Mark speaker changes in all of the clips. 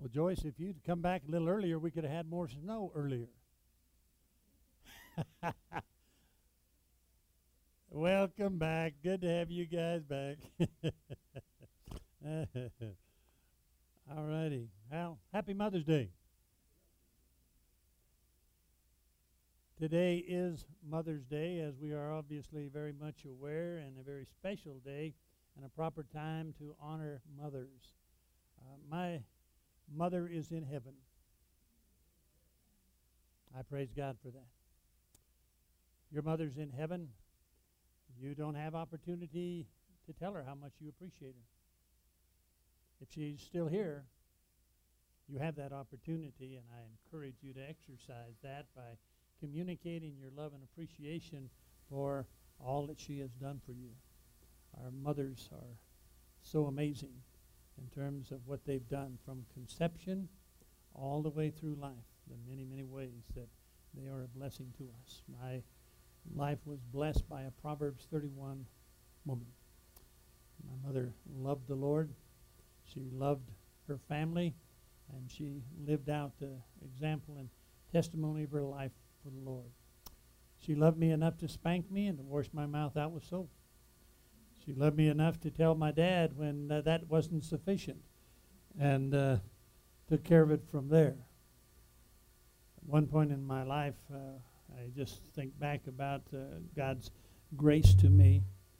Speaker 1: Well, Joyce, if you'd come back a little earlier, we could have had more snow earlier. Welcome back. Good to have you guys back. All righty. Well, happy Mother's Day. Today is Mother's Day, as we are obviously very much aware, and a very special day and a proper time to honor mothers. My mother is in heaven. I praise God for that. Your mother's in heaven. You don't have opportunity to tell her how much you appreciate her. If she's still here, you have that opportunity, and I encourage you to exercise that by communicating your love and appreciation for all that she has done for you. Our mothers are so amazing in terms of what they've done from conception all the way through life, the many, many ways that they are a blessing to us. My life was blessed by a Proverbs 31 woman. My mother loved the Lord. She loved her family, and she lived out the example and testimony of her life for the Lord. She loved me enough to spank me and to wash my mouth out with soap. She loved me enough to tell my dad when that wasn't sufficient, and took care of it from there. At one point in my life, I just think back about God's grace to me.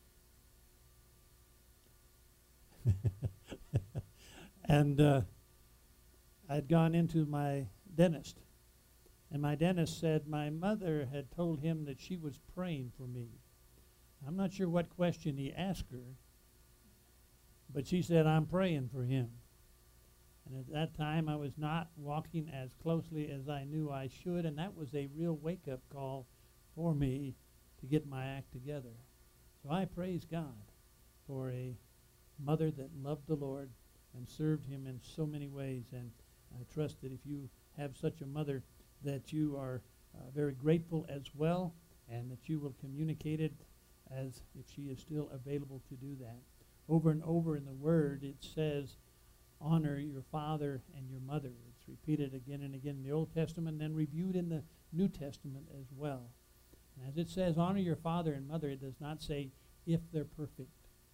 Speaker 1: And I'd gone into my dentist, and my dentist said my mother had told him that she was praying for me. I'm not sure what question he asked her, but she said, I'm praying for him. And at that time, I was not walking as closely as I knew I should, and that was a real wake-up call for me to get my act together. So I praise God for a mother that loved the Lord and served him in so many ways, and I trust that if you have such a mother, that you are very grateful as well, and that you will communicate it as if she is still available to do that. Over and over in the Word, it says, honor your father and your mother. It's repeated again and again in the Old Testament, and then reviewed in the New Testament as well. And as it says, honor your father and mother, it does not say if they're perfect,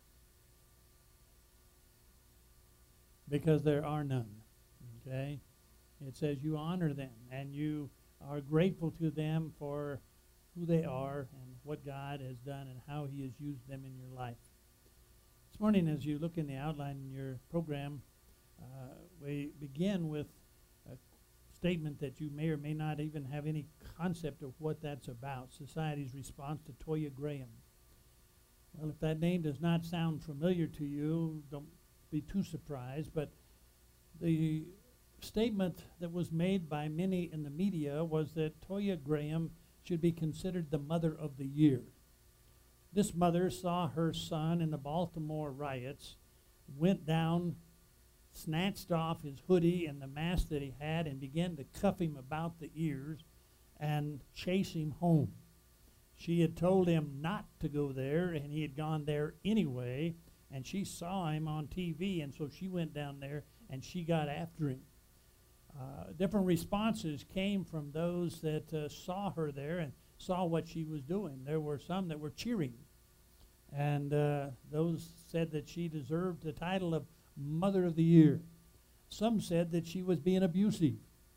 Speaker 1: because there are none. Okay? It says you honor them, and you are grateful to them for who they are and what God has done and how he has used them in your life. This morning, as you look in the outline in your program, we begin with a statement that you may or may not even have any concept of what that's about, society's response to Toya Graham. Well, if that name does not sound familiar to you, don't be too surprised, but the statement that was made by many in the media was that Toya Graham should be considered the mother of the year. This mother saw her son in the Baltimore riots, went down, snatched off his hoodie and the mask that he had, and began to cuff him about the ears and chase him home. She had told him not to go there, and he had gone there anyway, and she saw him on TV, and so she went down there and she got after him. Different responses came from those that saw her there and saw what she was doing. There were some that were cheering, and those said that she deserved the title of Mother of the Year. Some said that she was being abusive.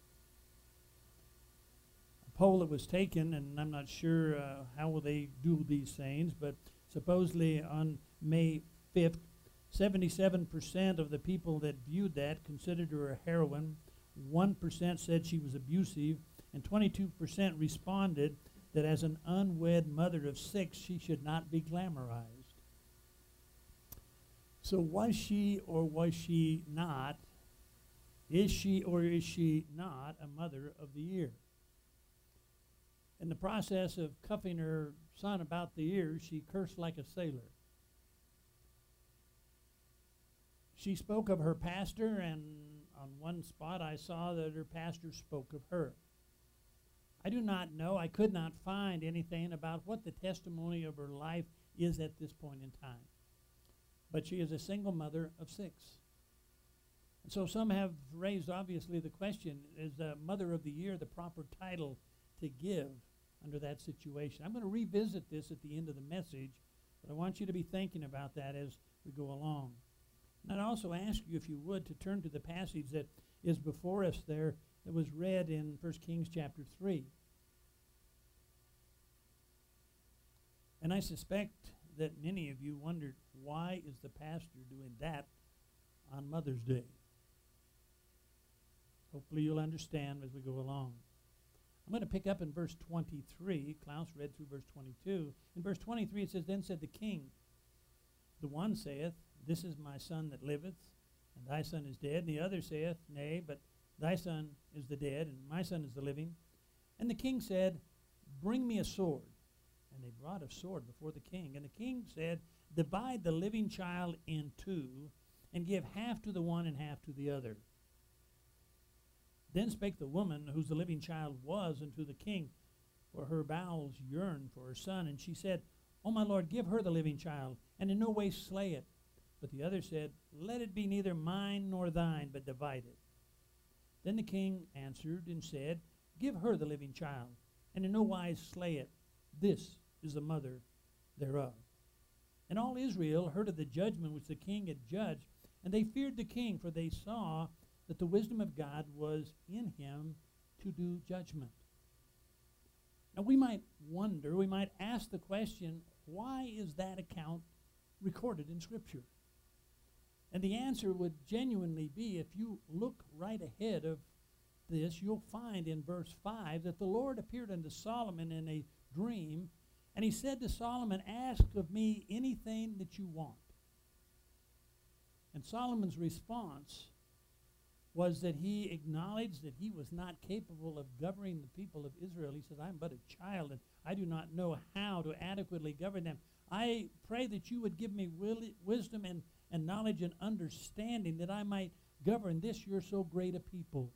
Speaker 1: A poll that was taken, and I'm not sure how will they do these things, but supposedly on May 5th, 77% of the people that viewed that considered her a heroine. 1% said she was abusive, and 22% responded that as an unwed mother of 6, she should not be glamorized. So was she or was she not, is she or is she not a Mother of the Year? In the process of cuffing her son about the ears, she cursed like a sailor. She spoke of her pastor, and on one spot I saw that her pastor spoke of her. I do not know, I could not find anything about what the testimony of her life is at this point in time. But she is a single mother of 6. And so some have raised, obviously, the question, is Mother of the Year the proper title to give under that situation? I'm going to revisit this at the end of the message, but I want you to be thinking about that as we go along. And I'd also ask you, if you would, to turn to the passage that is before us there that was read in 1 Kings chapter 3. And I suspect that many of you wondered, why is the pastor doing that on Mother's Day? Hopefully you'll understand as we go along. I'm going to pick up in verse 23. Klaus read through verse 22. In verse 23 it says, Then said the king, the one saith, This is my son that liveth, and thy son is dead. And the other saith, Nay, but thy son is the dead, and my son is the living. And the king said, Bring me a sword. And they brought a sword before the king. And the king said, Divide the living child in two, and give half to the one and half to the other. Then spake the woman, whose the living child was, unto the king, for her bowels yearned for her son. And she said, O my lord, give her the living child, and in no way slay it. But the other said, Let it be neither mine nor thine, but divide it. Then the king answered and said, Give her the living child, and in no wise slay it. This is the mother thereof. And all Israel heard of the judgment which the king had judged, and they feared the king, for they saw that the wisdom of God was in him to do judgment. Now we might wonder, we might ask the question, why is that account recorded in Scripture? And the answer would genuinely be, if you look right ahead of this, you'll find in verse 5 that the Lord appeared unto Solomon in a dream, and he said to Solomon, Ask of me anything that you want. And Solomon's response was that he acknowledged that he was not capable of governing the people of Israel. He says, I'm but a child, and I do not know how to adequately govern them. I pray that you would give me wisdom and knowledge and understanding, that I might govern this your so great a people.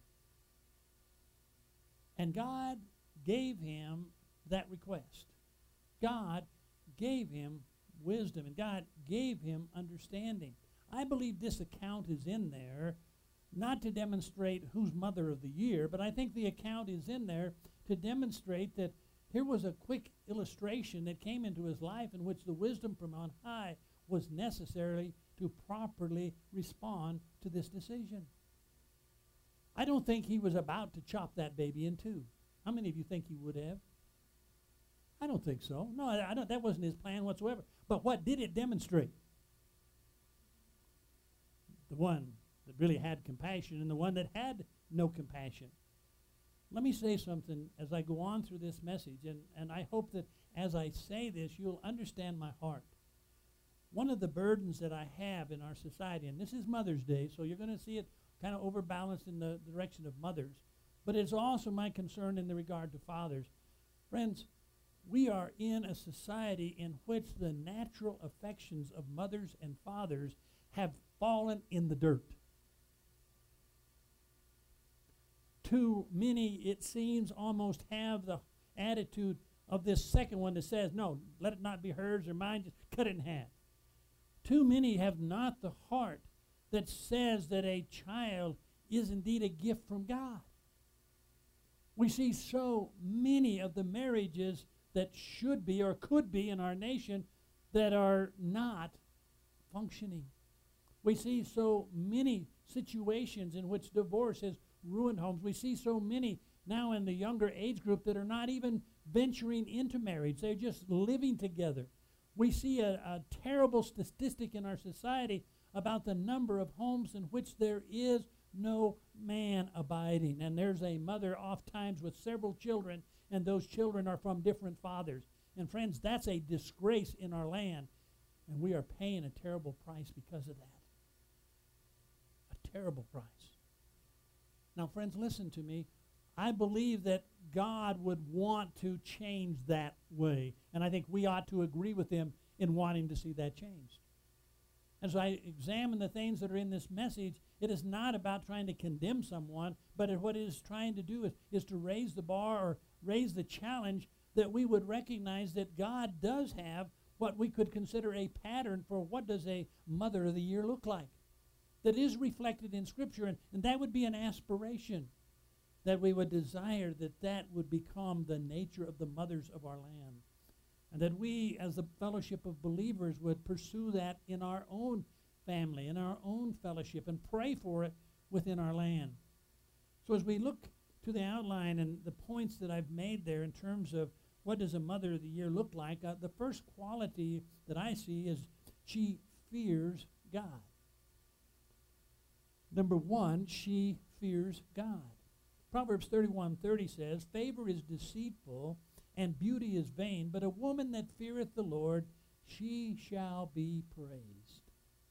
Speaker 1: And God gave him that request. God gave him wisdom, and God gave him understanding. I believe this account is in there not to demonstrate who's Mother of the Year, but I think the account is in there to demonstrate that here was a quick illustration that came into his life in which the wisdom from on high was necessary to properly respond to this decision. I don't think he was about to chop that baby in two. How many of you think he would have? I don't think so. No, I don't. That wasn't his plan whatsoever. But what did it demonstrate? The one that really had compassion and the one that had no compassion. Let me say something as I go on through this message, and I hope that as I say this, you'll understand my heart. One of the burdens that I have in our society, and this is Mother's Day, so you're going to see it kind of overbalanced in the direction of mothers, but it's also my concern in the regard to fathers. Friends, we are in a society in which the natural affections of mothers and fathers have fallen in the dirt. Too many, it seems, almost have the attitude of this second one that says, no, let it not be hers or mine, just cut it in half. Too many have not the heart that says that a child is indeed a gift from God. We see so many of the marriages that should be or could be in our nation that are not functioning. We see so many situations in which divorce has ruined homes. We see so many now in the younger age group that are not even venturing into marriage. They're just living together. We see a terrible statistic in our society about the number of homes in which there is no man abiding. And there's a mother oftentimes with several children, and those children are from different fathers. And friends, that's a disgrace in our land, and we are paying a terrible price because of that. A terrible price. Now, friends, listen to me. I believe that God would want to change that way, and I think we ought to agree with him in wanting to see that changed. As I examine the things that are in this message, it is not about trying to condemn someone, but what it is trying to do is to raise the bar or raise the challenge that we would recognize that God does have what we could consider a pattern for what does a Mother of the Year look like. that is reflected in Scripture, and that would be an aspiration that we would desire that would become the nature of the mothers of our land, and that we as the fellowship of believers would pursue that in our own family, in our own fellowship, and pray for it within our land. So as we look to the outline and the points that I've made there in terms of what does a Mother of the Year look like, the first quality that I see is she fears God. Number one, she fears God. Proverbs 31:30 says, "Favor is deceitful, and beauty is vain, but a woman that feareth the Lord, she shall be praised."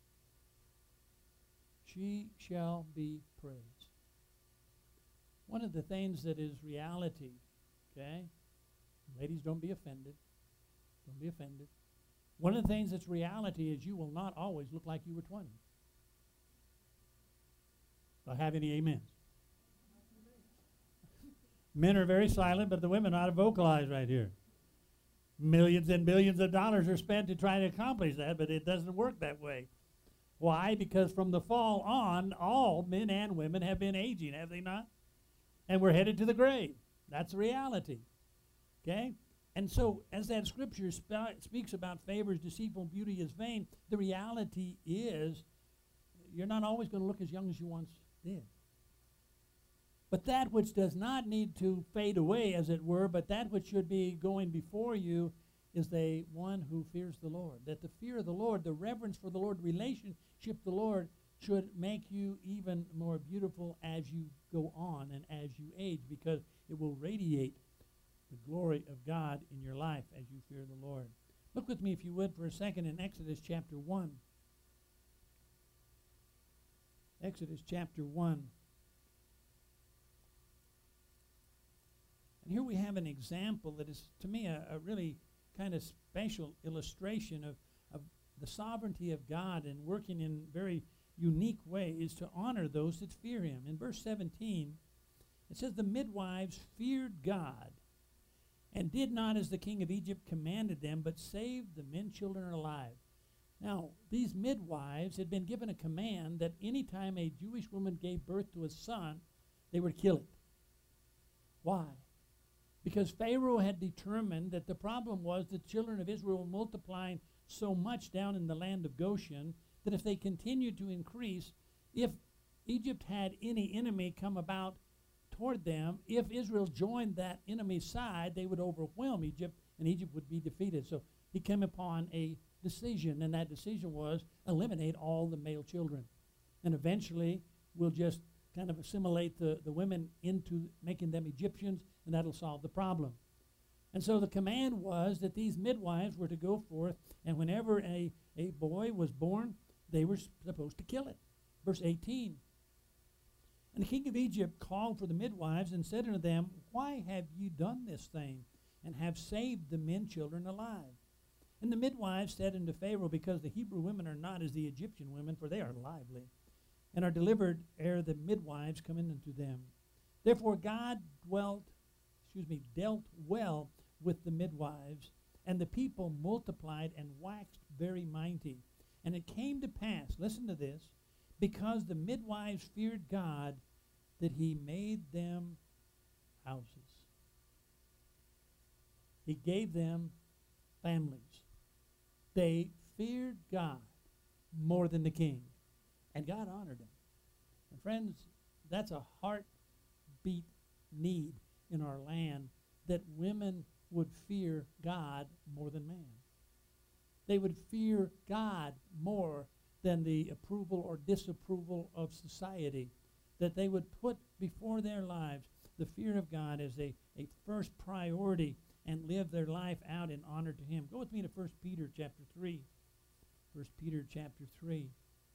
Speaker 1: She shall be praised. One of the things that is reality, okay? Ladies, don't be offended. Don't be offended. One of the things that's reality is you will not always look like you were 20. Do I have any amens? Men are very silent, but the women ought to vocalize right here. Millions and billions of dollars are spent to try to accomplish that, but it doesn't work that way. Why? Because from the fall on, all men and women have been aging, have they not? And we're headed to the grave. That's reality. Okay? And so, as that scripture speaks about favor is deceitful, beauty is vain, the reality is you're not always going to look as young as you once did. But that which does not need to fade away, as it were, but that which should be going before you is the one who fears the Lord. That the fear of the Lord, the reverence for the Lord, relationship with the Lord should make you even more beautiful as you go on and as you age, because it will radiate the glory of God in your life as you fear the Lord. Look with me, if you would, for a second in Exodus chapter 1. Exodus chapter 1. And here we have an example that is, to me, a really kind of special illustration of the sovereignty of God and working in very unique ways to honor those that fear him. In verse 17, it says, "The midwives feared God and did not as the king of Egypt commanded them, but saved the men children alive." Now, these midwives had been given a command that any time a Jewish woman gave birth to a son, they would kill it. Why? Because Pharaoh had determined that the problem was the children of Israel were multiplying so much down in the land of Goshen that if they continued to increase, if Egypt had any enemy come about toward them, if Israel joined that enemy's side, they would overwhelm Egypt and Egypt would be defeated. So he came upon a decision, and that decision was eliminate all the male children. And eventually we'll just kind of assimilate the women into making them Egyptians, and that'll solve the problem. And so the command was that these midwives were to go forth, and whenever a boy was born, they were supposed to kill it. Verse 18. "And the king of Egypt called for the midwives and said unto them, Why have ye done this thing, and have saved the men children alive? And the midwives said unto Pharaoh, Because the Hebrew women are not as the Egyptian women, for they are lively, and are delivered ere the midwives come in unto them. Therefore God dealt well with the midwives, and the people multiplied and waxed very mighty. And it came to pass," listen to this, "because the midwives feared God, that he made them houses." He gave them families. They feared God more than the king, and God honored them. And friends, that's a heartbeat need in our land, that women would fear God more than man. They would fear God more than the approval or disapproval of society, that they would put before their lives the fear of God as a first priority and live their life out in honor to him. Go with me to 1 Peter chapter 3. 1 Peter chapter 3.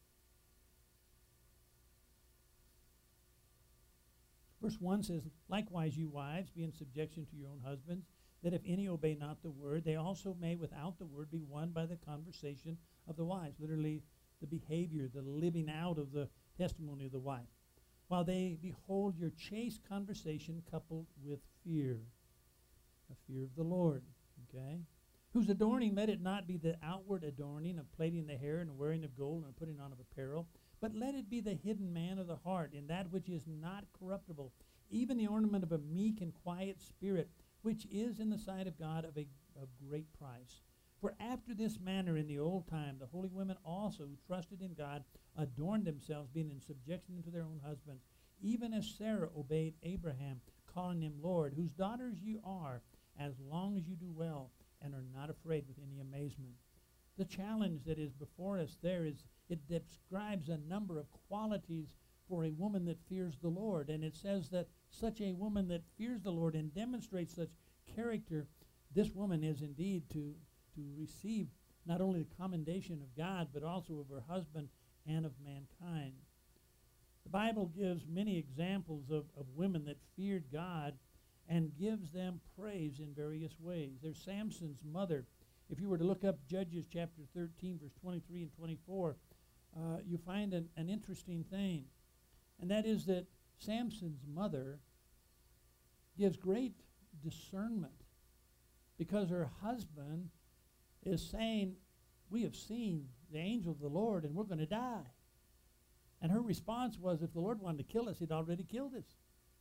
Speaker 1: Verse 1 says, "Likewise, you wives, be in subjection to your own husbands, that if any obey not the word, they also may without the word be won by the conversation of the wives." Literally, the behavior, the living out of the testimony of the wife. "While they behold your chaste conversation coupled with fear," a fear of the Lord, okay? "Whose adorning, let it not be the outward adorning of plaiting the hair and wearing of gold and putting on of apparel, But let it be the hidden man of the heart, in that which is not corruptible, even the ornament of a meek and quiet spirit, which is in the sight of God of great price. For after this manner in the old time, the holy women also who trusted in God adorned themselves, being in subjection unto their own husbands, even as Sarah obeyed Abraham, calling him Lord, whose daughters you are, as long as you do well and are not afraid with any amazement. The challenge that is before us there is it describes a number of qualities for a woman that fears the Lord. And it says that such a woman that fears the Lord and demonstrates such character, this woman is indeed to receive not only the commendation of God, but also of her husband and of mankind. The Bible gives many examples of women that feared God and gives them praise in various ways. There's Samson's mother. If you were to look up Judges chapter 13, verse 23 and 24, you find an interesting thing. And that is that Samson's mother gives great discernment because her husband is saying, we have seen the angel of the Lord and we're going to die. And her response was, if the Lord wanted to kill us, he'd already killed us.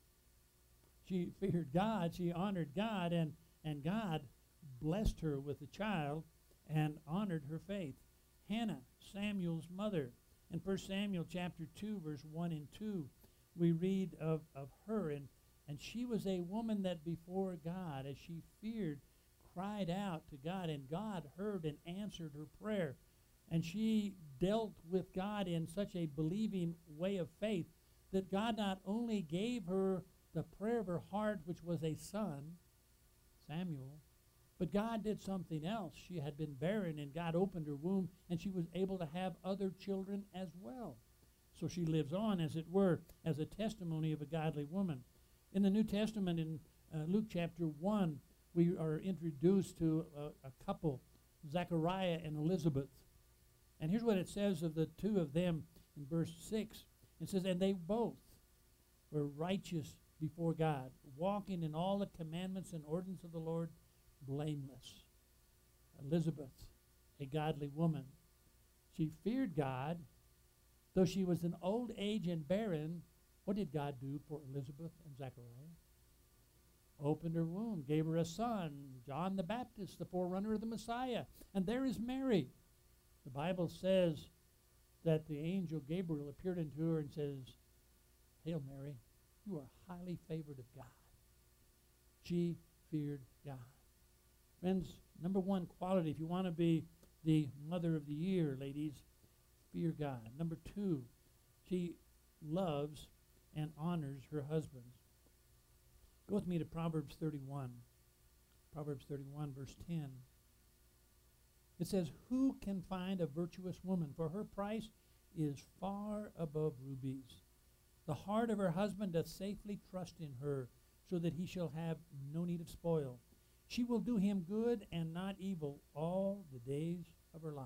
Speaker 1: She feared God, she honored God, and God blessed her with a child and honored her faith. Hannah, Samuel's mother. In 1 Samuel chapter 2, verse 1 and 2, we read of her, and she was a woman that before God, as she feared, cried out to God, and God heard and answered her prayer. And she dealt with God in such a believing way of faith that God not only gave her the prayer of her heart, which was a son, Samuel, but God did something else. She had been barren, and God opened her womb, and she was able to have other children as well. So she lives on, as it were, as a testimony of a godly woman. In the New Testament, in Luke chapter 1, we are introduced to a couple, Zechariah and Elizabeth. And here's what it says of the two of them in verse 6. It says, and they both were righteous before God, walking in all the commandments and ordinances of the Lord, blameless. Elizabeth, a godly woman. She feared God. Though she was in old age and barren, what did God do for Elizabeth and Zechariah? Opened her womb, gave her a son, John the Baptist, the forerunner of the Messiah. And there is Mary. The Bible says that the angel Gabriel appeared unto her and says, Hail Mary, you are highly favored of God. She feared God. Friends, number one quality, if you want to be the mother of the year, ladies, fear God. Number two, she loves and honors her husband. Go with me to Proverbs 31. Proverbs 31, verse 10. It says, who can find a virtuous woman? For her price is far above rubies. The heart of her husband doth safely trust in her, so that he shall have no need of spoil. She will do him good and not evil all the days of her life.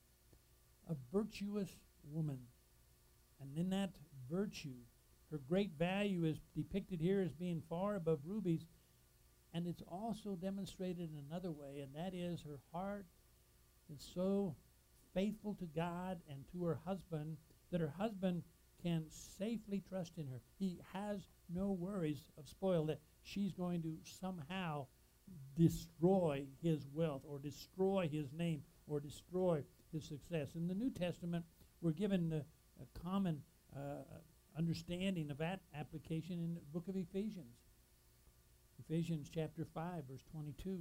Speaker 1: A virtuous woman. And in that virtue, her great value is depicted here as being far above rubies. And it's also demonstrated in another way, and that is her heart is so faithful to God and to her husband that her husband can safely trust in her. He has no worries of spoil, that she's going to somehow destroy his wealth or destroy his name or destroy his success. In the New Testament, we're given a common understanding of that application in the book of Ephesians. Ephesians chapter 5, verse 22.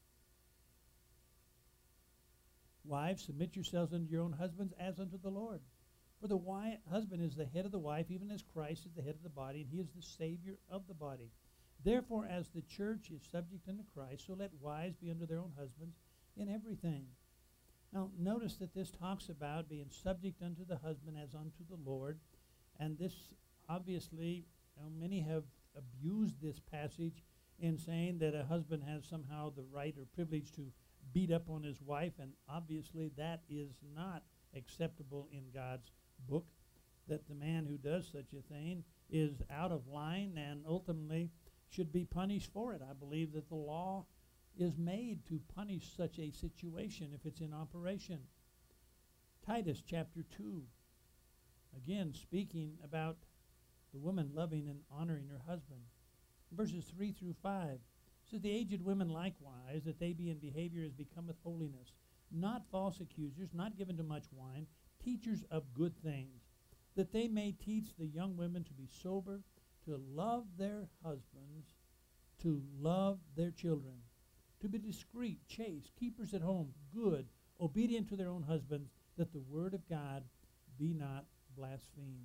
Speaker 1: Wives, submit yourselves unto your own husbands as unto the Lord. For the husband is the head of the wife, even as Christ is the head of the body, and he is the Savior of the body. Therefore, as the church is subject unto Christ, so let wives be unto their own husbands in everything. Now, notice that this talks about being subject unto the husband as unto the Lord. And this, obviously, many have abused this passage in saying that a husband has somehow the right or privilege to beat up on his wife. And obviously, that is not acceptable in God's book, that the man who does such a thing is out of line and ultimately should be punished for it. I believe that the law is made to punish such a situation if it's in operation. Titus chapter 2. Again, speaking about the woman loving and honoring her husband. Verses 3 through 5 says, the aged women likewise, that they be in behavior as becometh holiness, not false accusers, not given to much wine, teachers of good things, that they may teach the young women to be sober, to love their husbands, to love their children, to be discreet, chaste, keepers at home, good, obedient to their own husbands, that the word of God be not blasphemed.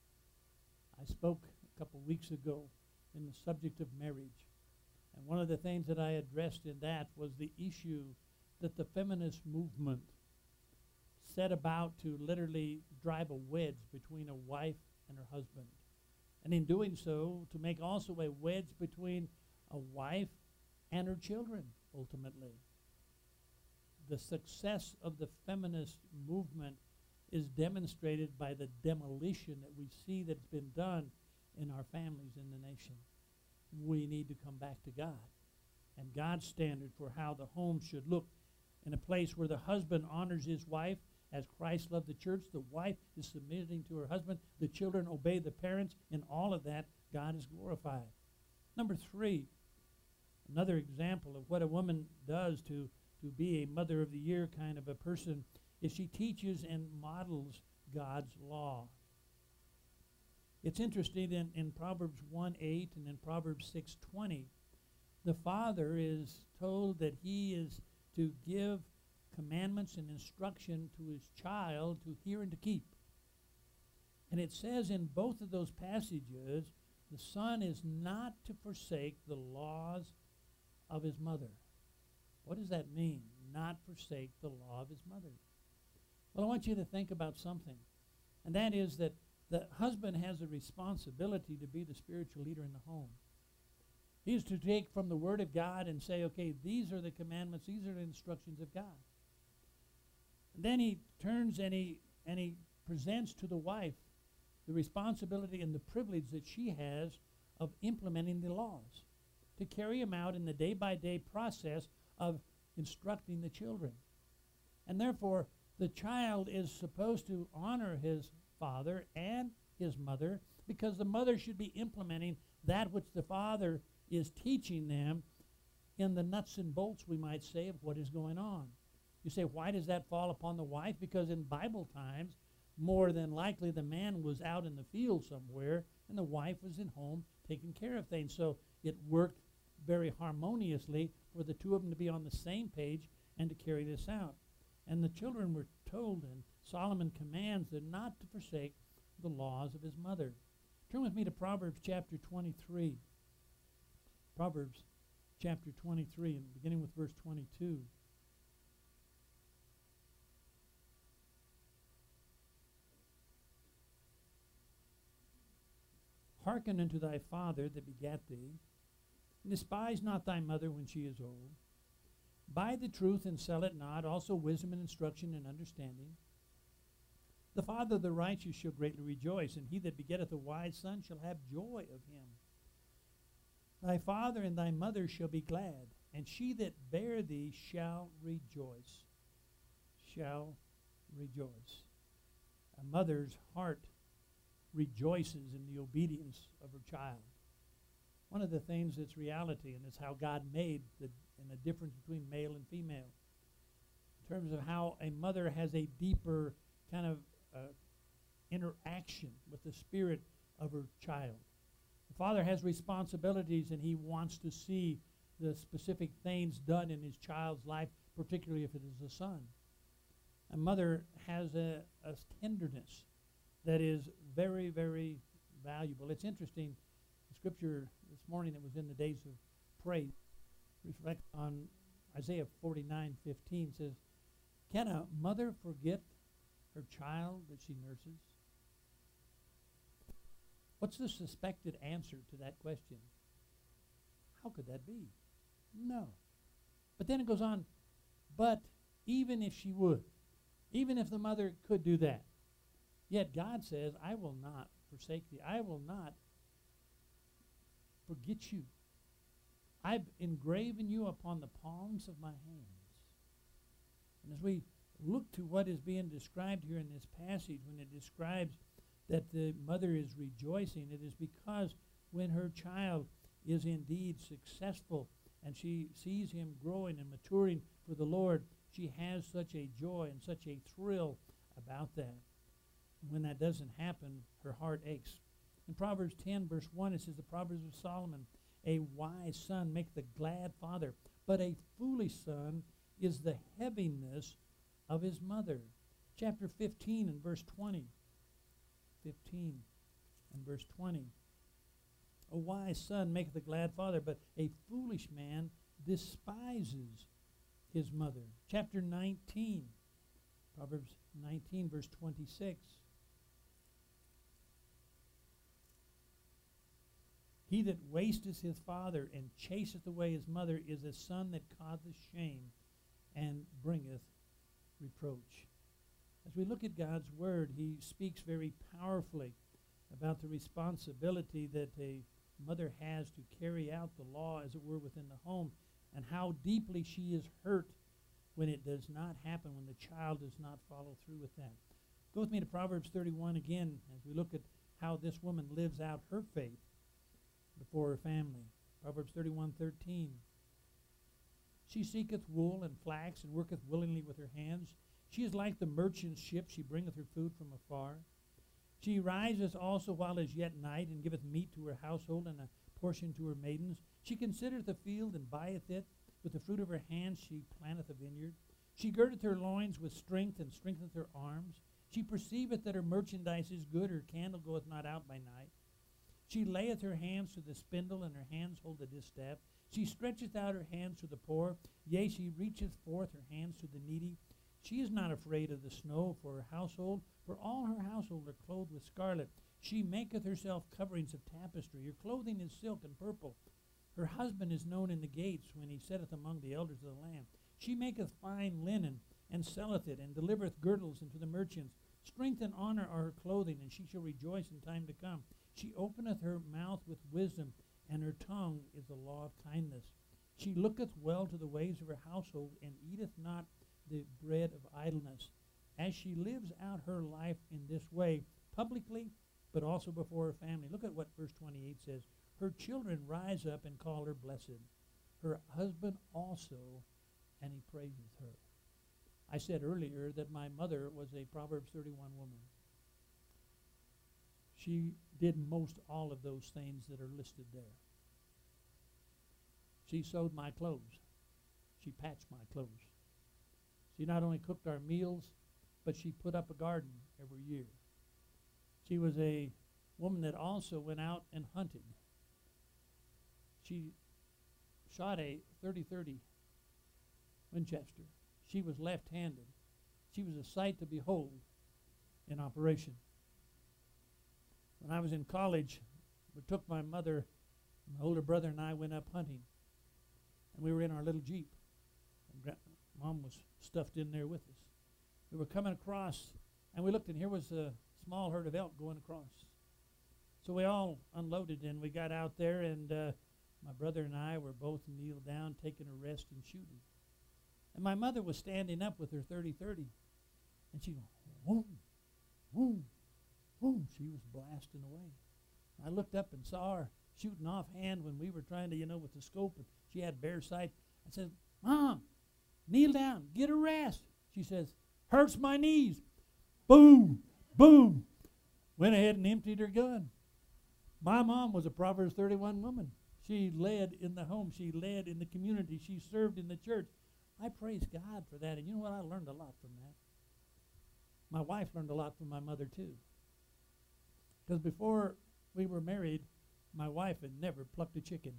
Speaker 1: I spoke a couple weeks ago in the subject of marriage. And one of the things that I addressed in that was the issue that the feminist movement set about to literally drive a wedge between a wife and her husband. And in doing so, to make also a wedge between a wife and her children, ultimately. The success of the feminist movement is demonstrated by the demolition that we see that's been done in our families in the nation. We need to come back to God and God's standard for how the home should look, in a place where the husband honors his wife as Christ loved the church. The wife is submitting to her husband. The children obey the parents. In all of that, God is glorified. Number 3, another example of what a woman does to be a mother of the year kind of a person is she teaches and models God's law. It's interesting in Proverbs 1:8 and in Proverbs 6:20, the father is told that he is to give commandments and instruction to his child to hear and to keep. And it says in both of those passages, the son is not to forsake the laws of his mother. What does that mean? Not forsake the law of his mother. Well, I want you to think about something, and that is that the husband has a responsibility to be the spiritual leader in the home. He is to take from the Word of God and say, okay, these are the commandments, these are the instructions of God. And then he turns and he presents to the wife the responsibility and the privilege that she has of implementing the laws, to carry them out in the day-by-day process of instructing the children. And therefore, the child is supposed to honor his father and his mother, because the mother should be implementing that which the father is teaching them in the nuts and bolts, we might say, of what is going on. You say, why does that fall upon the wife? Because in Bible times, more than likely the man was out in the field somewhere and the wife was in home taking care of things. So it worked very harmoniously for the two of them to be on the same page and to carry this out. And the children were told, and Solomon commands them not to forsake the laws of his mother. Turn with me to Proverbs chapter 23. Proverbs chapter 23, and beginning with verse 22. Hearken unto thy father that begat thee, and despise not thy mother when she is old. Buy the truth and sell it not, also wisdom and instruction and understanding. The father of the righteous shall greatly rejoice, and he that begetteth a wise son shall have joy of him. Thy father and thy mother shall be glad, and she that bare thee shall rejoice. Shall rejoice. A mother's heart rejoices in the obedience of her child. One of the things that's reality, and it's how God made the difference between male and female, in terms of how a mother has a deeper kind of interaction with the spirit of her child. The father has responsibilities, and he wants to see the specific things done in his child's life, particularly if it is a son. A mother has a tenderness that is very, very valuable. It's interesting, the scripture this morning that was in the days of praise, reflect on Isaiah 49:15 says, can a mother forget her child that she nurses? What's the suspected answer to that question? How could that be? No. But then it goes on, but even if she would, even if the mother could do that, yet God says, I will not forsake thee. I will not forget you. I've engraven you upon the palms of my hands. And as we look to what is being described here in this passage, when it describes that the mother is rejoicing, it is because when her child is indeed successful and she sees him growing and maturing for the Lord, she has such a joy and such a thrill about that. When that doesn't happen, her heart aches. In Proverbs 10, verse 1, it says, the Proverbs of Solomon, a wise son maketh a glad father, but a foolish son is the heaviness of his mother. Chapter 15 and verse 20. 15 and verse 20. A wise son maketh a glad father, but a foolish man despises his mother. Chapter 19, Proverbs 19, verse 26. He that wasteth his father and chaseth away his mother is a son that causeth shame and bringeth reproach. As we look at God's word, he speaks very powerfully about the responsibility that a mother has to carry out the law, as it were, within the home, and how deeply she is hurt when it does not happen, when the child does not follow through with that. Go with me to Proverbs 31 again as we look at how this woman lives out her faith before her family. Proverbs 31:13. She seeketh wool and flax, and worketh willingly with her hands. She is like the merchant's ship, she bringeth her food from afar. She riseth also while it is yet night, and giveth meat to her household, and a portion to her maidens. She considereth the field, and buyeth it. With the fruit of her hands she planteth a vineyard. She girdeth her loins with strength, and strengtheneth her arms. She perceiveth that her merchandise is good, her candle goeth not out by night. She layeth her hands to the spindle, and her hands hold the distaff. She stretcheth out her hands to the poor, yea, she reacheth forth her hands to the needy. She is not afraid of the snow for her household, for all her household are clothed with scarlet. She maketh herself coverings of tapestry. Her clothing is silk and purple. Her husband is known in the gates when he sitteth among the elders of the land. She maketh fine linen, and selleth it, and delivereth girdles unto the merchants. Strength and honor are her clothing, and she shall rejoice in time to come. She openeth her mouth with wisdom, and her tongue is the law of kindness. She looketh well to the ways of her household, and eateth not the bread of idleness. As she lives out her life in this way, publicly, but also before her family. Look at what verse 28 says. Her children rise up and call her blessed. Her husband also, and he praises her. I said earlier that my mother was a Proverbs 31 woman. She did most all of those things that are listed there. She sewed my clothes. She patched my clothes. She not only cooked our meals, but she put up a garden every year. She was a woman that also went out and hunted. She shot a .30-30 Winchester. She was left-handed. She was a sight to behold in operation. When I was in college, we took my mother, my older brother and I went up hunting. And we were in our little Jeep. And Mom was stuffed in there with us. We were coming across, and we looked, and here was a small herd of elk going across. So we all unloaded, and we got out there, and my brother and I were both kneeled down, taking a rest and shooting. And my mother was standing up with her .30-30, and she went, boom, boom, boom. She was blasting away. I looked up and saw her shooting offhand when we were trying to, with the scope, and she had bare sight. I said, Mom, kneel down, get a rest. She says, hurts my knees. Boom, boom. Went ahead and emptied her gun. My mom was a Proverbs 31 woman. She led in the home. She led in the community. She served in the church. I praise God for that. And you know what? I learned a lot from that. My wife learned a lot from my mother, too. Because before we were married, my wife had never plucked a chicken.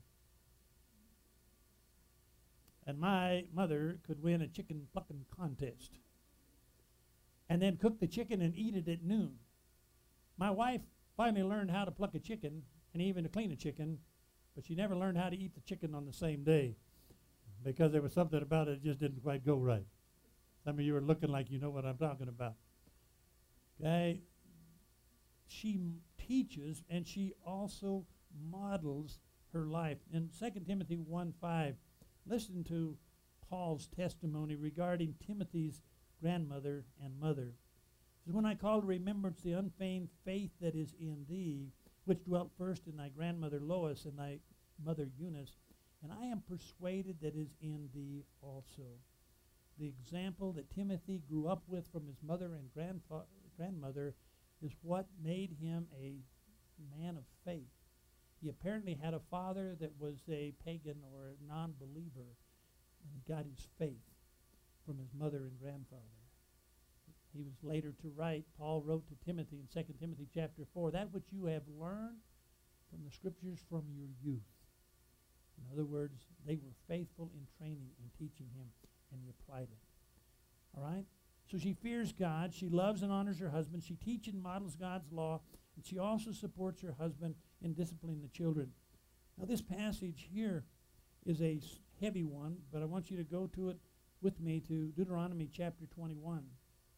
Speaker 1: And my mother could win a chicken plucking contest. And then cook the chicken and eat it at noon. My wife finally learned how to pluck a chicken and even to clean a chicken, but she never learned how to eat the chicken on the same day because there was something about it that just didn't quite go right. Some of you are looking like you know what I'm talking about. Okay? She teaches and she also models her life. In 2 Timothy 1:5, listen to Paul's testimony regarding Timothy's grandmother and mother. It says, when I call to remembrance the unfeigned faith that is in thee, which dwelt first in thy grandmother Lois and thy mother Eunice, and I am persuaded that is in thee also. The example that Timothy grew up with from his mother and grandmother is what made him a man of faith. He apparently had a father that was a pagan or a non-believer, and he got his faith from his mother and grandfather. He was later to write, Paul wrote to Timothy in 2 Timothy chapter 4, that which you have learned from the scriptures from your youth. In other words, they were faithful in training and teaching him, and he applied it. All right? So she fears God. She loves and honors her husband. She teaches and models God's law, and she also supports her husband in disciplining the children. Now, this passage here is a heavy one, but I want you to go to it with me to Deuteronomy chapter 21.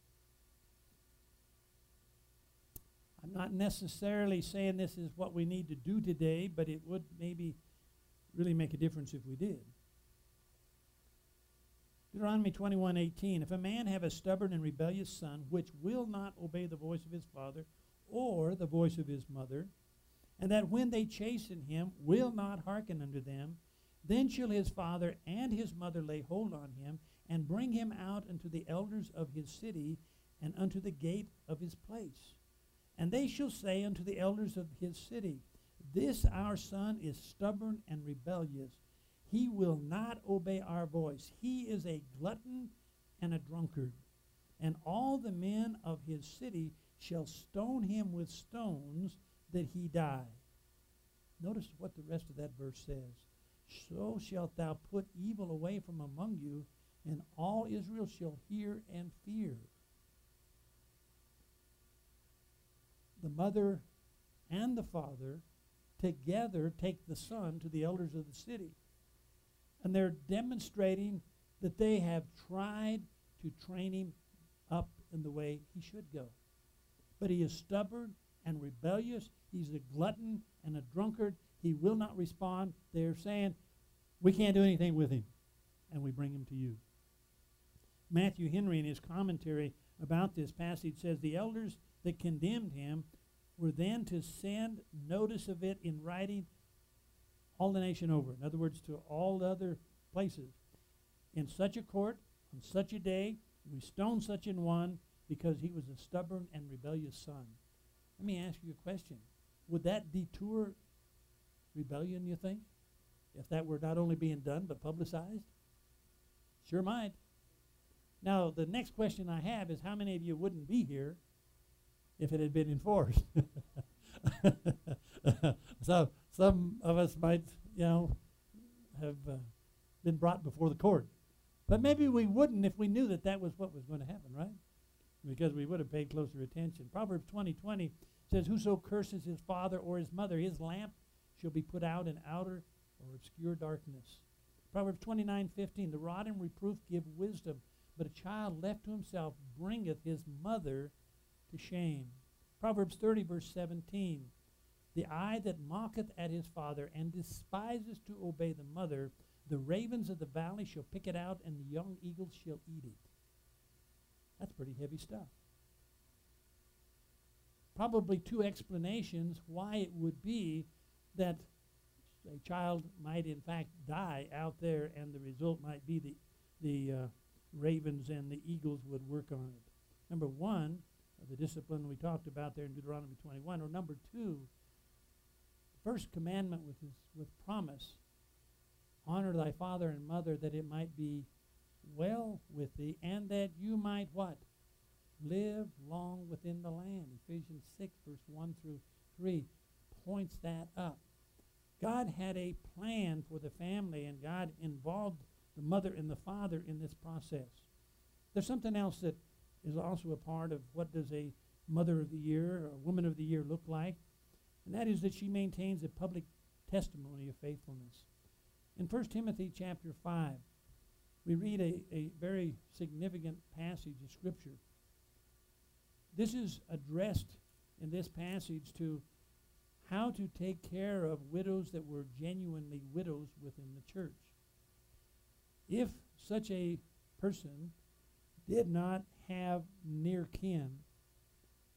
Speaker 1: I'm not necessarily saying this is what we need to do today, but it would maybe really make a difference if we did. Deuteronomy 21:18, if a man have a stubborn and rebellious son, which will not obey the voice of his father or the voice of his mother, and that when they chasten him will not hearken unto them, then shall his father and his mother lay hold on him, and bring him out unto the elders of his city, and unto the gate of his place. And they shall say unto the elders of his city, this our son is stubborn and rebellious. He will not obey our voice. He is a glutton and a drunkard. And all the men of his city shall stone him with stones that he die. Notice what the rest of that verse says. So shalt thou put evil away from among you, and all Israel shall hear and fear. The mother and the father together take the son to the elders of the city. And they're demonstrating that they have tried to train him up in the way he should go. But he is stubborn and rebellious. He's a glutton and a drunkard. He will not respond. They're saying, we can't do anything with him, and we bring him to you. Matthew Henry, in his commentary about this passage, says the elders that condemned him were then to send notice of it in writing all the nation over. In other words, to all the other places. In such a court, on such a day, we stone such an one because he was a stubborn and rebellious son. Let me ask you a question. Would that detour rebellion, you think? If that were not only being done but publicized? Sure might. Now, the next question I have is how many of you wouldn't be here if it had been enforced? So some of us might, have been brought before the court. But maybe we wouldn't if we knew that that was what was going to happen, right? Because we would have paid closer attention. Proverbs 20:20 says, whoso curses his father or his mother, his lamp shall be put out in outer or obscure darkness. Proverbs 29:15, the rod and reproof give wisdom, but a child left to himself bringeth his mother to shame. Proverbs 30, verse 17, the eye that mocketh at his father and despises to obey the mother, the ravens of the valley shall pick it out, and the young eagles shall eat it. That's pretty heavy stuff. Probably two explanations why it would be that a child might in fact die out there, and the result might be the ravens and the eagles would work on it. Number one, the discipline we talked about there in Deuteronomy 21, or number two, the first commandment with promise, honor thy father and mother, that it might be well with thee, and that you might what? Live long within the land. Ephesians 6, verse 1 through 3 points that up. God had a plan for the family, and God involved the mother and the father in this process. There's something else that is also a part of what does a mother of the year or a woman of the year look like, and that is that she maintains a public testimony of faithfulness. In 1 Timothy chapter 5, we read a very significant passage of Scripture. This is addressed in this passage to how to take care of widows that were genuinely widows within the church. If such a person did not have near kin,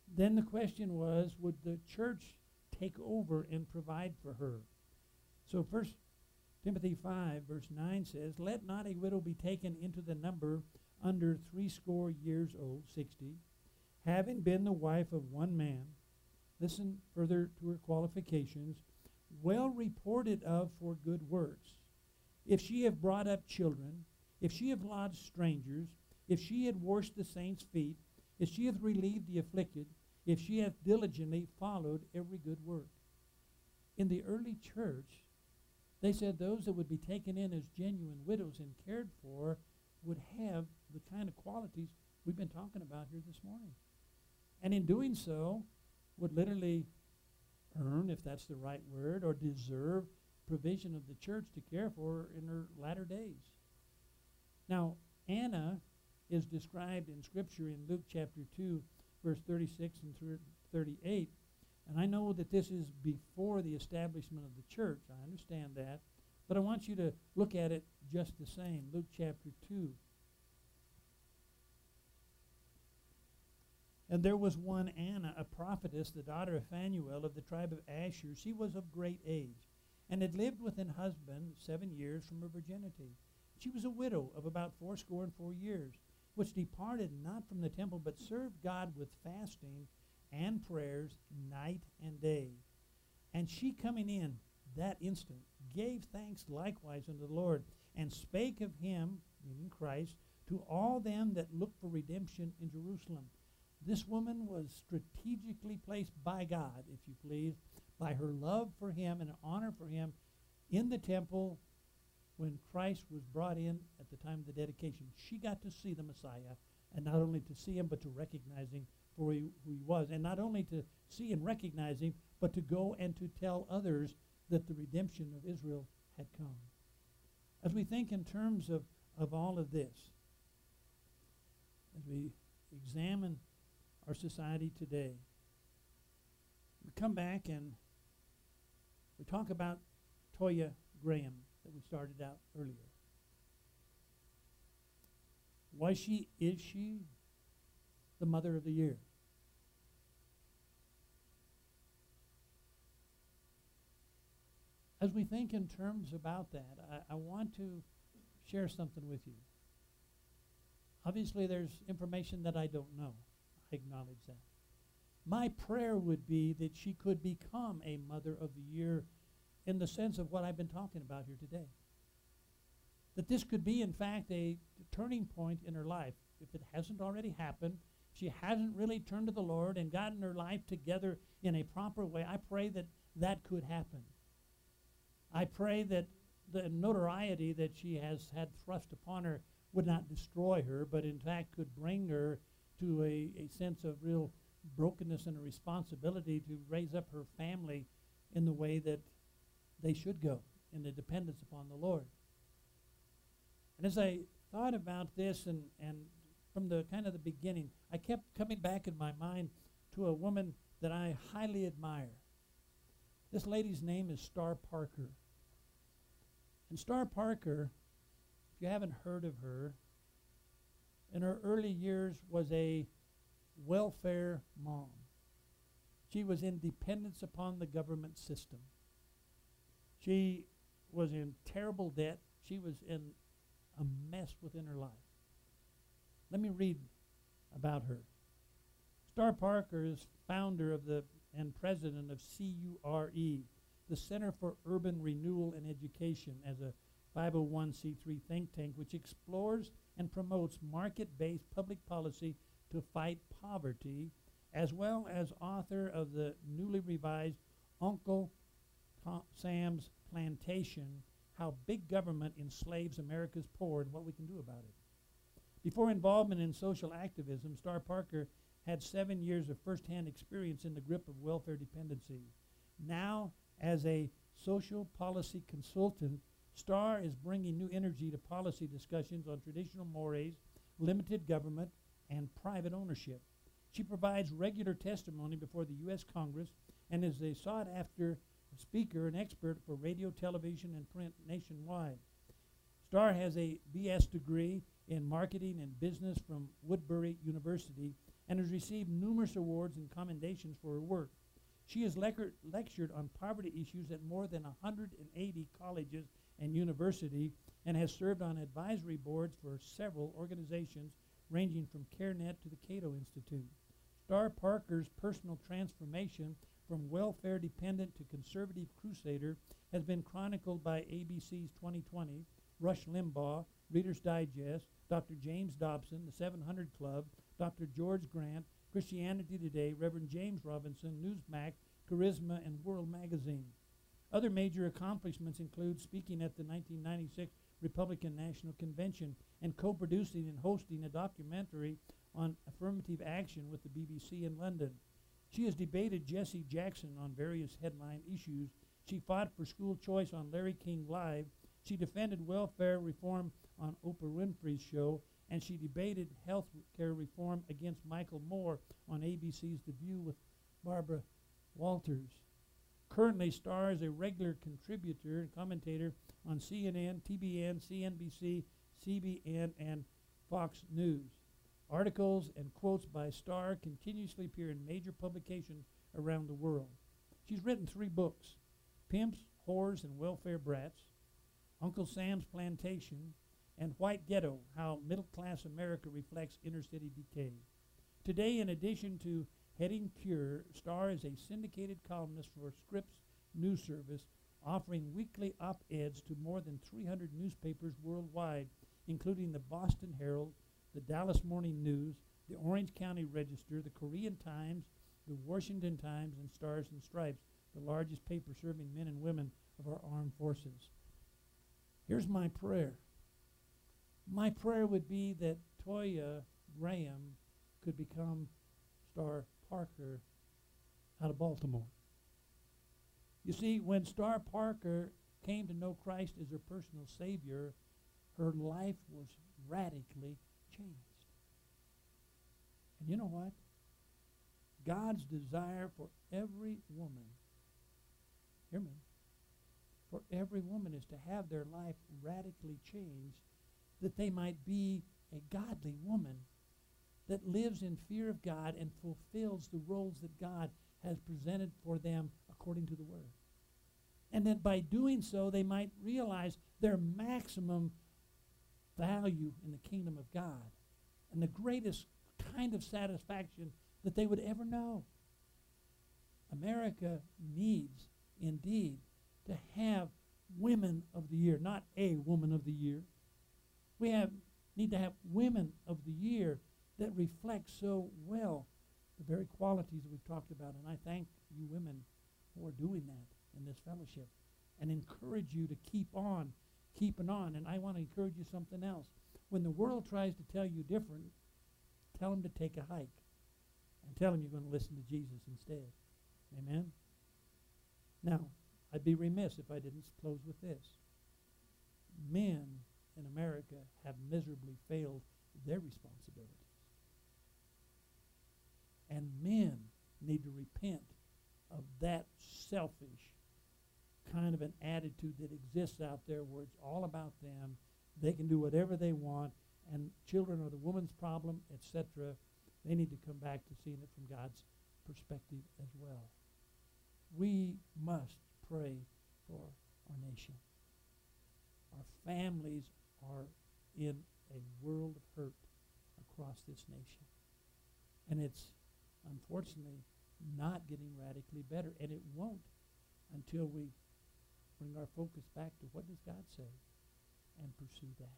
Speaker 1: then the question was, would the church take over and provide for her? So 1 Timothy 5, verse 9 says, "Let not a widow be taken into the number under 80 years old, 60, having been the wife of one man." Listen further to her qualifications. "Well reported of for good works. If she have brought up children, if she have lodged strangers, if she had washed the saints' feet, if she hath relieved the afflicted, if she hath diligently followed every good work." In the early church, they said those that would be taken in as genuine widows and cared for would have the kind of qualities we've been talking about here this morning. And in doing so, would literally earn, if that's the right word, or deserve provision of the church to care for her in her latter days. Now, Anna is described in Scripture in Luke chapter 2, verse 36 and 38. And I know that this is before the establishment of the church. I understand that. But I want you to look at it just the same. Luke chapter 2. "And there was one Anna, a prophetess, the daughter of Phanuel of the tribe of Asher. She was of great age, and had lived with an husband 7 years from her virginity. She was a widow of about 84 years, which departed not from the temple, but served God with fasting and prayers night and day. And she coming in that instant gave thanks likewise unto the Lord, and spake of him," meaning Christ, "to all them that look for redemption in Jerusalem." This woman was strategically placed by God, if you please, by her love for him and honor for him in the temple when Christ was brought in at the time of the dedication. She got to see the Messiah, and not only to see him, but to recognize him for who he was. And not only to see and recognize him, but to go and to tell others that the redemption of Israel had come. As we think in terms of all of this, as we examine our society today, we come back and we talk about Toya Graham that we started out earlier. Is she the Mother of the Year? As we think in terms about that, I want to share something with you. Obviously, there's information that I don't know. I acknowledge that. My prayer would be that she could become a Mother of the Year in the sense of what I've been talking about here today. That this could be, in fact, a turning point in her life. If it hasn't already happened, she hasn't really turned to the Lord and gotten her life together in a proper way, I pray that that could happen. I pray that the notoriety that she has had thrust upon her would not destroy her, but in fact could bring her to a sense of real brokenness and a responsibility to raise up her family in the way that they should go, in the dependence upon the Lord. And as I thought about this and from the kind of the beginning, I kept coming back in my mind to a woman that I highly admire. This lady's name is Star Parker. And Star Parker, if you haven't heard of her, in her early years was a welfare mom. She was in dependence upon the government system. She was in terrible debt. She was in a mess within her life. Let me read about her. Star Parker is founder of and president of CURE, the Center for Urban Renewal and Education, as a 501c3 think tank which explores and promotes market-based public policy to fight poverty, as well as author of the newly revised Uncle Sam's Plantation, How Big Government Enslaves America's Poor and What We Can Do About It. Before involvement in social activism, Star Parker had 7 years of first-hand experience in the grip of welfare dependency. Now, as a social policy consultant, Star is bringing new energy to policy discussions on traditional mores, limited government, and private ownership. She provides regular testimony before the U.S. Congress and is a sought-after speaker and expert for radio, television, and print nationwide. Star has a B.S. degree in marketing and business from Woodbury University and has received numerous awards and commendations for her work. She has lectured on poverty issues at more than 180 colleges and universities and has served on advisory boards for several organizations ranging from CareNet to the Cato Institute. Star Parker's personal transformation from welfare dependent to conservative crusader has been chronicled by ABC's 2020, Rush Limbaugh, Reader's Digest, Dr. James Dobson, the 700 Club, Dr. George Grant, Christianity Today, Reverend James Robinson, Newsmax, Charisma, and World Magazine. Other major accomplishments include speaking at the 1996 Republican National Convention and co-producing and hosting a documentary on affirmative action with the BBC in London. She has debated Jesse Jackson on various headline issues. She fought for school choice on Larry King Live. She defended welfare reform on Oprah Winfrey's show, and she debated health care reform against Michael Moore on ABC's The View with Barbara Walters. Currently, Starr is a regular contributor and commentator on CNN, TBN, CNBC, CBN, and Fox News. Articles and quotes by Starr continuously appear in major publications around the world. She's written 3 books: Pimps, Whores, and Welfare Brats, Uncle Sam's Plantation, and White Ghetto, How Middle-Class America Reflects Inner-City Decay. Today, in addition to heading Cure, Starr is a syndicated columnist for Scripps News Service, offering weekly op-eds to more than 300 newspapers worldwide, including the Boston Herald, the Dallas Morning News, the Orange County Register, the Korean Times, the Washington Times, and Stars and Stripes, the largest paper serving men and women of our armed forces. Here's my prayer. My prayer would be that Toya Graham could become Star Parker out of Baltimore. You see, when Star Parker came to know Christ as her personal Savior, her life was radically changed. And you know what? God's desire for every woman, hear me, for every woman is to have their life radically changed, that they might be a godly woman that lives in fear of God and fulfills the roles that God has presented for them according to the Word. And that by doing so, they might realize their maximum value in the kingdom of God and the greatest kind of satisfaction that they would ever know. America needs, indeed, to have women of the year, not a woman of the year. We need to have women of the year that reflect so well the very qualities that we've talked about. And I thank you women for doing that in this fellowship and encourage you to keep on keeping on. And I want to encourage you something else. When the world tries to tell you different, tell them to take a hike and tell them you're going to listen to Jesus instead. Amen? Now, I'd be remiss if I didn't close with this. Men in America have miserably failed their responsibilities. And men need to repent of that selfish kind of an attitude that exists out there where it's all about them. They can do whatever they want, and children are the woman's problem, etc. They need to come back to seeing it from God's perspective as well. We must pray for our nation. Our families are in a world of hurt across this nation. And it's unfortunately not getting radically better. And it won't until we bring our focus back to what does God say and pursue that.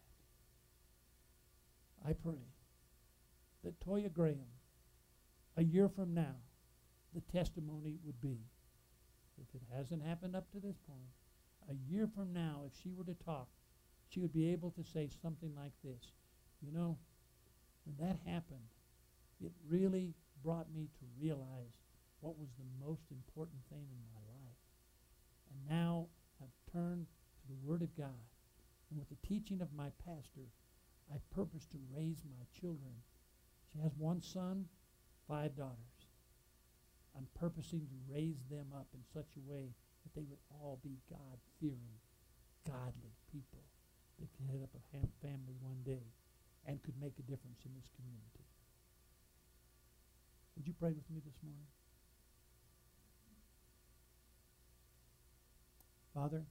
Speaker 1: I pray that Toya Graham, a year from now, the testimony would be, if it hasn't happened up to this point, a year from now, if she were to talk, she would be able to say something like this. You know, when that happened, it really brought me to realize what was the most important thing in my life. And now I've turned to the Word of God. And with the teaching of my pastor, I purpose to raise my children. She has 1 son, 5 daughters. I'm purposing to raise them up in such a way that they would all be God-fearing, godly people that could head up a family one day and could make a difference in this community. Would you pray with me this morning? Father,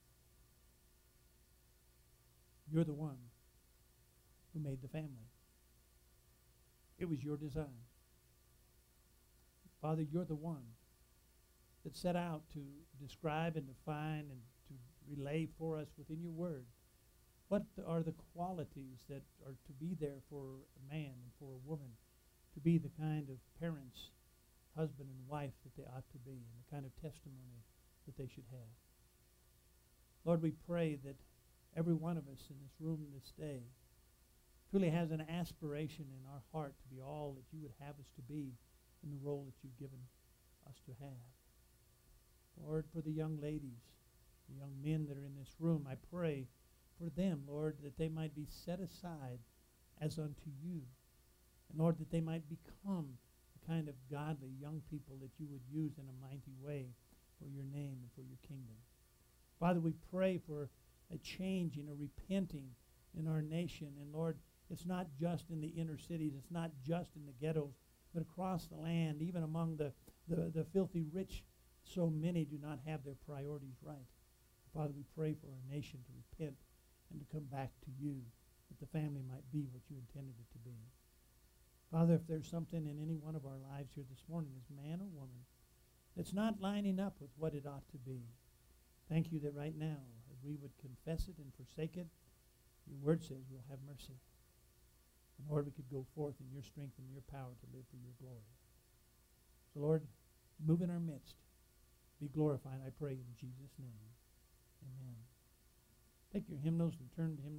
Speaker 1: you're the one who made the family. It was your design. Father, you're the one that set out to describe and define and to relay for us within your word what are the qualities that are to be there for a man and for a woman to be the kind of parents, husband and wife that they ought to be, and the kind of testimony that they should have. Lord, we pray that every one of us in this room this day truly has an aspiration in our heart to be all that you would have us to be in the role that you've given us to have. Lord, for the young ladies, the young men that are in this room, I pray for them, Lord, that they might be set aside as unto you. And Lord, that they might become the kind of godly young people that you would use in a mighty way for your name and for your kingdom. Father, we pray for a changing, a repenting in our nation. And Lord, it's not just in the inner cities, it's not just in the ghettos, but across the land, even among the filthy rich, so many do not have their priorities right. Father, we pray for our nation to repent and to come back to you, that the family might be what you intended it to be. Father, if there's something in any one of our lives here this morning, as man or woman, that's not lining up with what it ought to be, thank you that right now, as we would confess it and forsake it, your word says we'll have mercy. And Lord, we could go forth in your strength and your power to live for your glory. So Lord, move in our midst. Be glorified, I pray, in Jesus' name. Amen. Take your hymnals and turn to hymn